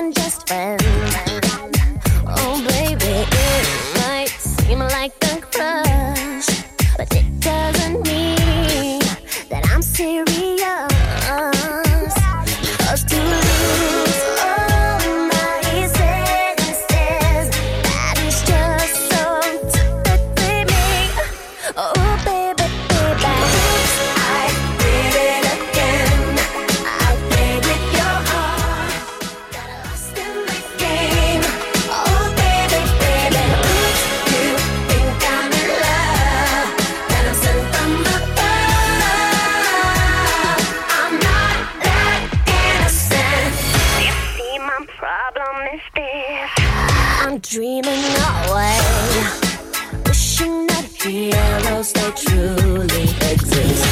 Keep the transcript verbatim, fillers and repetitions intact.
than just friends. Oh baby, it might seem like a crush, but it doesn't mean that I'm serious. 'Cause to lose all my senses, that is just so typically me. Oh baby, baby, I did it again. I played with your heart, got lost in the game. Oh baby, baby, oops, you think I'm in love, that I'm sent from above. I'm not that innocent. You see, my problem is this: I'm dreaming away, wishing that heroes they truly exist.